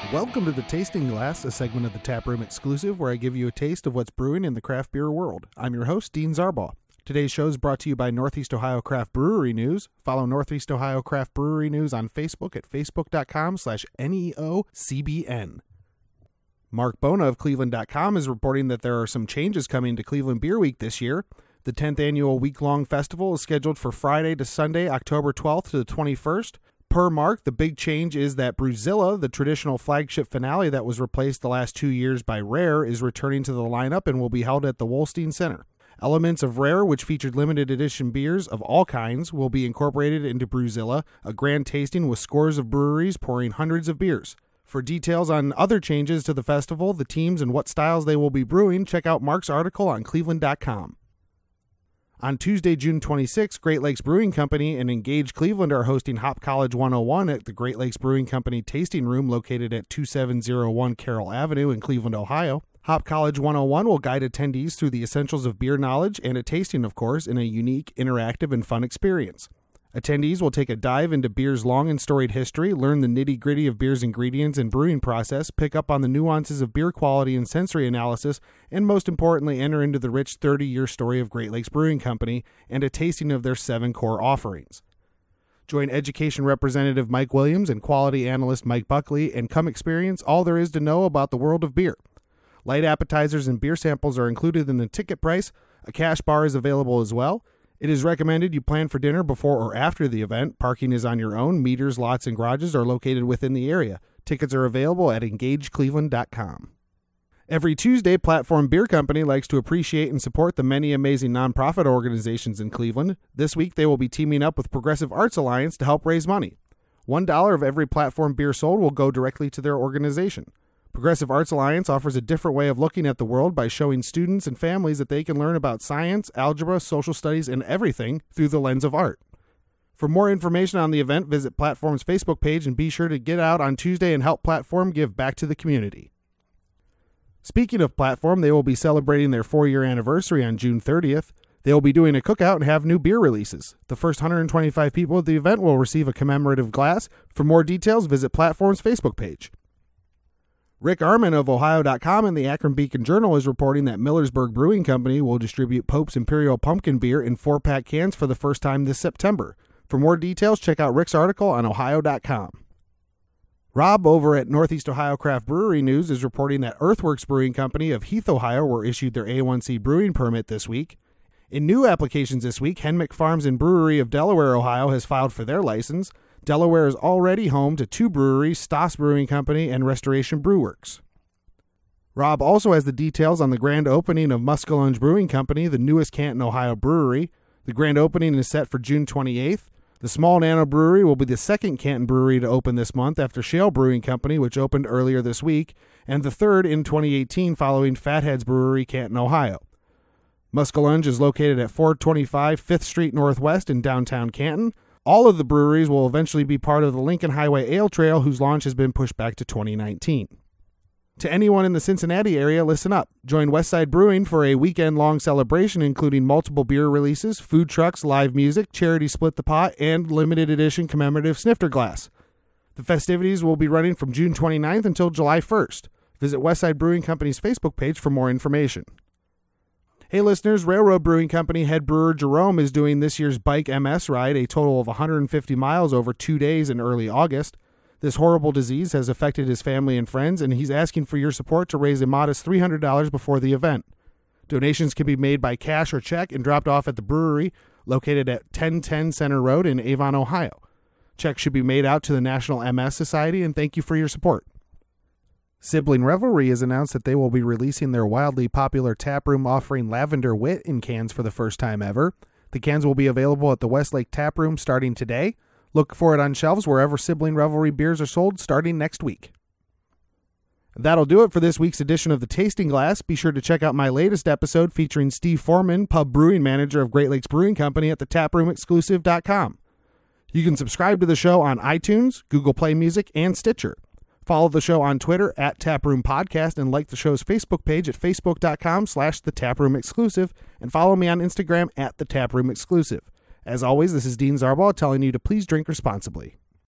Welcome to the Tasting Glass, a segment of the Taproom Exclusive where I give you a taste of what's brewing in the craft beer world. I'm your host, Dean Zarbaugh. Today's show is brought to you by Northeast Ohio Craft Brewery News. Follow Northeast Ohio Craft Brewery News on Facebook at facebook.com/NEOCBN. Mark Bona of Cleveland.com is reporting that there are some changes coming to Cleveland Beer Week this year. The 10th annual week-long festival is scheduled for Friday to Sunday, October 12th to the 21st. Per Mark, the big change is that Brewzilla, the traditional flagship finale that was replaced the last 2 years by Rare, is returning to the lineup and will be held at the Wolstein Center. Elements of Rare, which featured limited edition beers of all kinds, will be incorporated into Brewzilla, a grand tasting with scores of breweries pouring hundreds of beers. For details on other changes to the festival, the teams, and what styles they will be brewing, check out Mark's article on Cleveland.com. On Tuesday, June 26, Great Lakes Brewing Company and Engage Cleveland are hosting Hop College 101 at the Great Lakes Brewing Company Tasting Room located at 2701 Carroll Avenue in Cleveland, Ohio. Hop College 101 will guide attendees through the essentials of beer knowledge and a tasting, of course, in a unique, interactive, and fun experience. Attendees will take a dive into beer's long and storied history, learn the nitty-gritty of beer's ingredients and brewing process, pick up on the nuances of beer quality and sensory analysis, and most importantly, enter into the rich 30-year story of Great Lakes Brewing Company and a tasting of their 7 core offerings. Join Education Representative Mike Williams and Quality Analyst Mike Buckley and come experience all there is to know about the world of beer. Light appetizers and beer samples are included in the ticket price. A cash bar is available as well. It is recommended you plan for dinner before or after the event. Parking is on your own. Meters, lots, and garages are located within the area. Tickets are available at EngageCleveland.com. Every Tuesday, Platform Beer Company likes to appreciate and support the many amazing nonprofit organizations in Cleveland. This week, they will be teaming up with Progressive Arts Alliance to help raise money. $1 of every Platform beer sold will go directly to their organization. Progressive Arts Alliance offers a different way of looking at the world by showing students and families that they can learn about science, algebra, social studies, and everything through the lens of art. For more information on the event, visit Platform's Facebook page and be sure to get out on Tuesday and help Platform give back to the community. Speaking of Platform, they will be celebrating their 4-year anniversary on June 30th. They will be doing a cookout and have new beer releases. The first 125 people at the event will receive a commemorative glass. For more details, visit Platform's Facebook page. Rick Arman of Ohio.com and the Akron Beacon Journal is reporting that Millersburg Brewing Company will distribute Pope's Imperial Pumpkin Beer in 4-pack cans for the first time this September. For more details, check out Rick's article on Ohio.com. Rob over at Northeast Ohio Craft Brewery News is reporting that Earthworks Brewing Company of Heath, Ohio were issued their A1C brewing permit this week. In new applications this week, Henmick Farms and Brewery of Delaware, Ohio has filed for their license. Delaware is already home to 2 breweries, Stoss Brewing Company and Restoration Brewworks. Rob also has the details on the grand opening of Muskellunge Brewing Company, the newest Canton, Ohio brewery. The grand opening is set for June 28th. The Small Nano Brewery will be the second Canton brewery to open this month after Shale Brewing Company, which opened earlier this week, and the third in 2018 following Fatheads Brewery, Canton, Ohio. Muskellunge is located at 425 5th Street Northwest in downtown Canton. All of the breweries will eventually be part of the Lincoln Highway Ale Trail, whose launch has been pushed back to 2019. To anyone in the Cincinnati area, listen up. Join Westside Brewing for a weekend-long celebration including multiple beer releases, food trucks, live music, charity split the pot, and limited edition commemorative snifter glass. The festivities will be running from June 29th until July 1st. Visit Westside Brewing Company's Facebook page for more information. Hey listeners, Railroad Brewing Company head brewer Jerome is doing this year's Bike MS ride, a total of 150 miles over 2 days in early August. This horrible disease has affected his family and friends, and he's asking for your support to raise a modest $300 before the event. Donations can be made by cash or check and dropped off at the brewery, located at 1010 Center Road in Avon, Ohio. Checks should be made out to the National MS Society, and thank you for your support. Sibling Revelry has announced that they will be releasing their wildly popular taproom offering Lavender Wit in cans for the first time ever. The cans will be available at the Westlake Taproom starting today. Look for it on shelves wherever Sibling Revelry beers are sold starting next week. That'll do it for this week's edition of The Tasting Glass. Be sure to check out my latest episode featuring Steve Foreman, pub brewing manager of Great Lakes Brewing Company at thetaproomexclusive.com. You can subscribe to the show on iTunes, Google Play Music, and Stitcher. Follow the show on Twitter at Taproom Podcast and like the show's Facebook page at facebook.com/thetaproomexclusive and follow me on Instagram at thetaproomexclusive. As always, this is Dean Zarbaugh telling you to please drink responsibly.